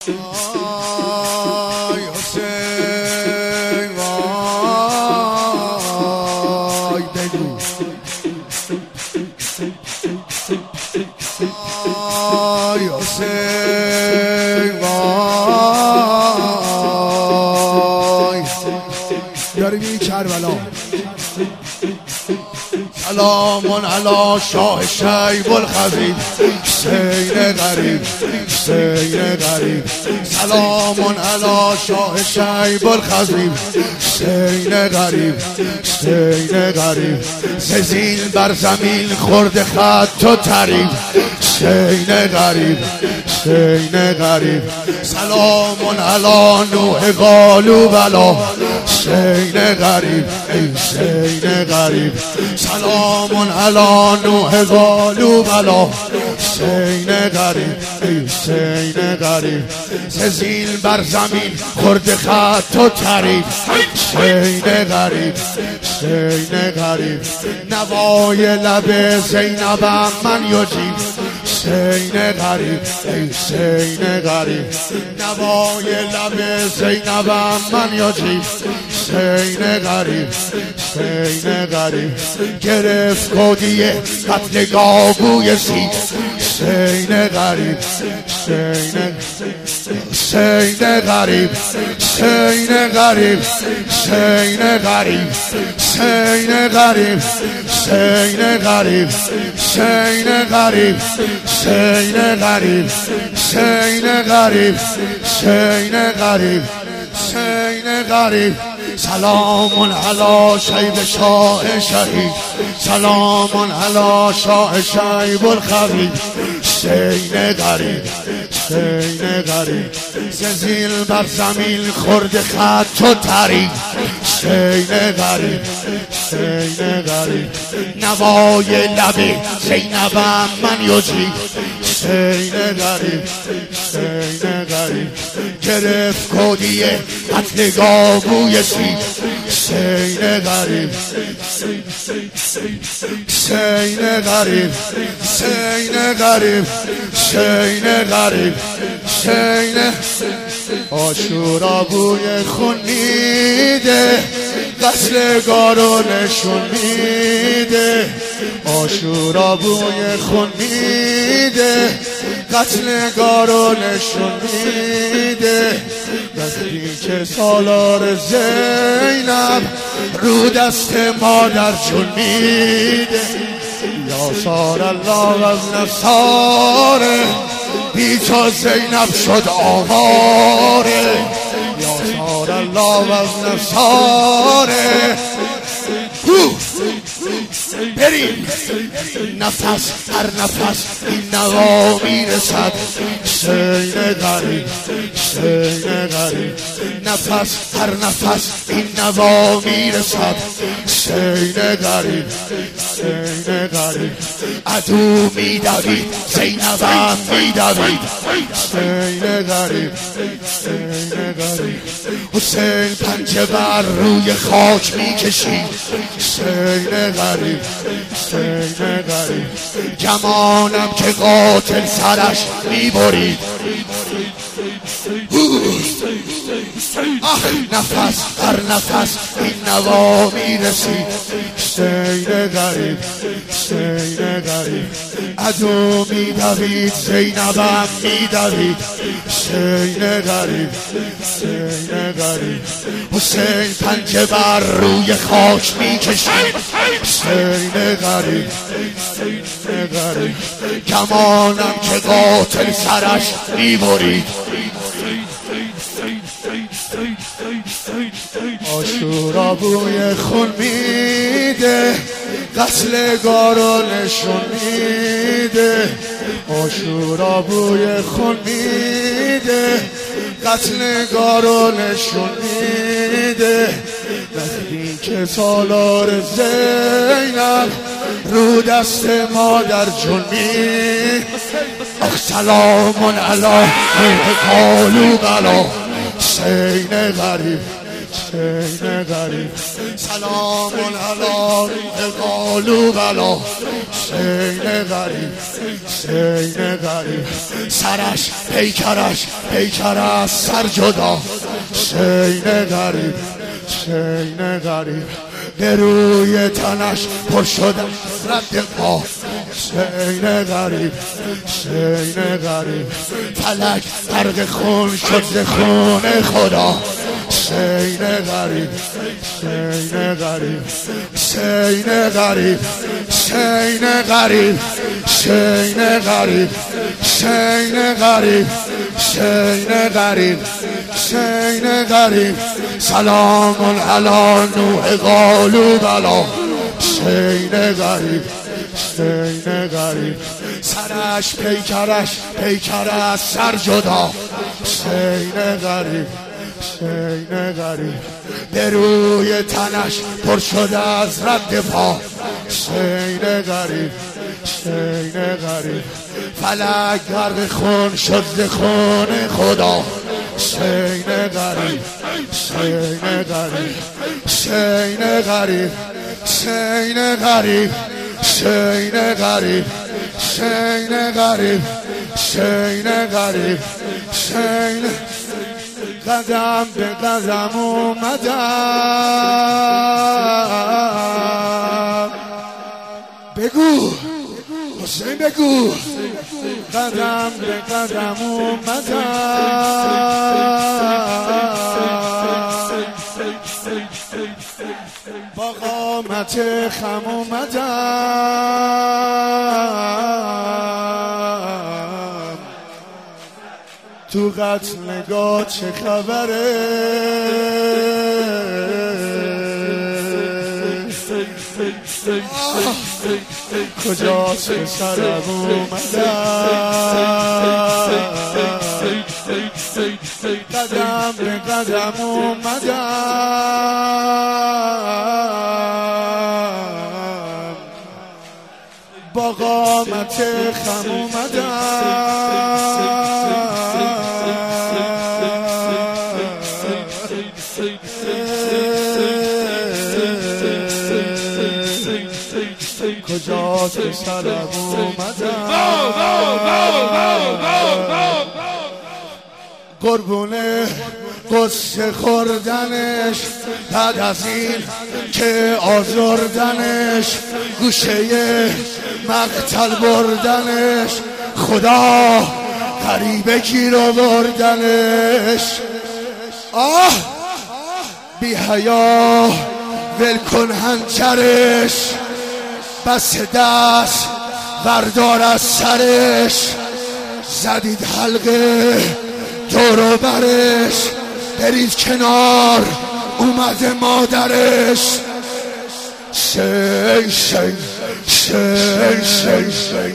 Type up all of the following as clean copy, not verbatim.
وای حسین وای بگو وای حسین وای داریم این کربلا سلام علی شاه شیب الخزید حسین غریب حسین غریب سلام علی شاه شیب الخزید حسین غریب حسین غریب زمین بر زمین خورد خط و طریب حسین غریب حسین غریب سلام علی نوح قالوا بلا حسین غریب حسین غریب سلام علی نوح قالوا بلا حسین غریب حسین غریب زمین بر زمین خورد خط و طریب حسین غریب حسین غریب نوای لب زینبم من یجیب حسین غریب حسین غریب نوای لب زینبم من یجیب حسین غریب حسین غریب گرفت کودیه قتلگاه بوی سید حسین غریب حسین غریب حسین غریب حسین غریب حسین غریب حسین غریب حسین غریب حسین غریب حسین غریب حسین غریب حسین غریب سلام علی شیب شاه شهید سلام علی شاه شیب الخوید حسین غریب حسین غریب زمین بر زمین خورد خط و طریب حسین غریب حسین غریب نوای لب زینبم من یجیب حسین غریب حسین غریب گرفت کودیه قتلگاه بوی سید حسین غریب حسین غریب حسین غریب حسین غریب حسین عاشورا بوی خون میده قتلگارو نشون میده عاشورا بوی خون میده قتلگارو نشون میده وقتی که سالار زینب رو دست مادر جون میده یا سار الله از نصاره بیچا زینب شد آواره یا سار الله از نصاره بریم نفس هر نفس این نوا میرسد حسین غریب حسین غریب نفس هر نفس این نوا میرسد حسین غریب حسین غریب عدو میدوید زینبم میدوید حسین غریب حسین غریب حسین پنجه بر روی خاک میکشید حسین غریب حسین غریب گمانم که قاتل سرش میبرید نفس هر نفس این نوا میرسید حسین غریب حسین غریب عدو میدوید زینبم میدوید حسین غریب حسین غریب حسین پنجه بر روی خاک میکشید حسین غریب حسین غریب گمانم که قاتل سرش میبرید عاشورا بوی خون میده قتلگارو نشون میده عاشورا بوی خون میده قتلگارو نشون میده وقتی که سالار زینب رو دست مادر جون میده سلام علی نوح قالوا بلا حسین غریب حسین غریب سلام علی قالو بلا حسین غریب حسین غریب سرش پیکرش از سر جدا حسین غریب حسین غریب به روی تنش پر شده رد پا حسین غریب حسین غریب فلک غرق خون شد ز خون خدا حسین غریب حسین غریب حسین غریب حسین غریب حسین غریب حسین غریب حسین غریب حسین غریب سلام علی نوح قالو بلا حسین غریب حسین غریب سرش پیکر از سر جدا حسین غریب حسین غریب به روی تنش پر شده از رد پا حسین غریب حسین غریب فلک غرق خون شد ز خون خدا حسین غریب حسین غریب حسین غریب حسین غریب حسین غریب حسین غریب حسین غریب حسین قدم به قدم اومدم بگو حسین بگو قدم به قدم اومدم با قامت خم اومدم تو قتلگاه چه خبره کجاست که سرم اومدم قدم به قدم اومدم با قامت خم اومدم کجاست که سرم اومدم قربونه قصه خوردنش بعد از این که آزردنش گوشه مقتل بردنش خدا غریبه گیر آوردنش بی حیا ول کن هنجرش بس دست بردار از سرش زدید حلقه دور و برش برید کنار اومده مادرش شی شی شی شی شی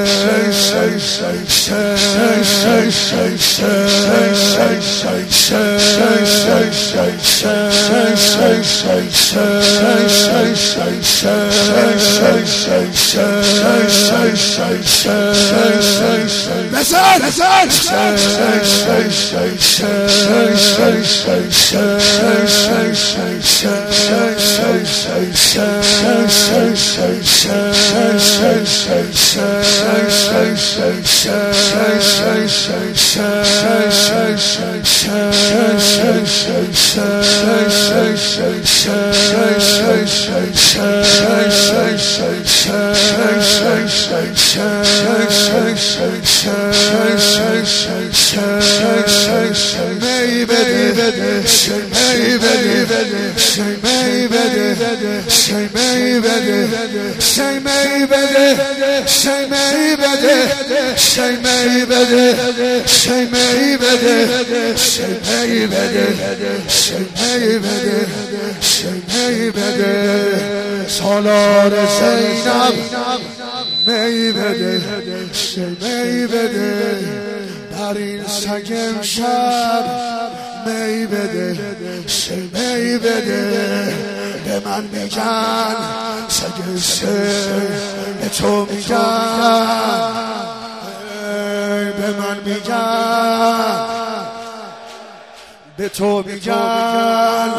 سالار زینب می بده می بده در این سگ امشب می بده می بده به من میگن سگ سه به تو میگن به من میگن به تو میگن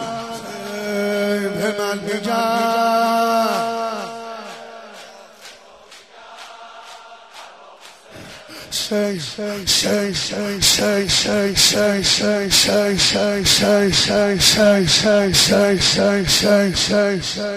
به من میگن say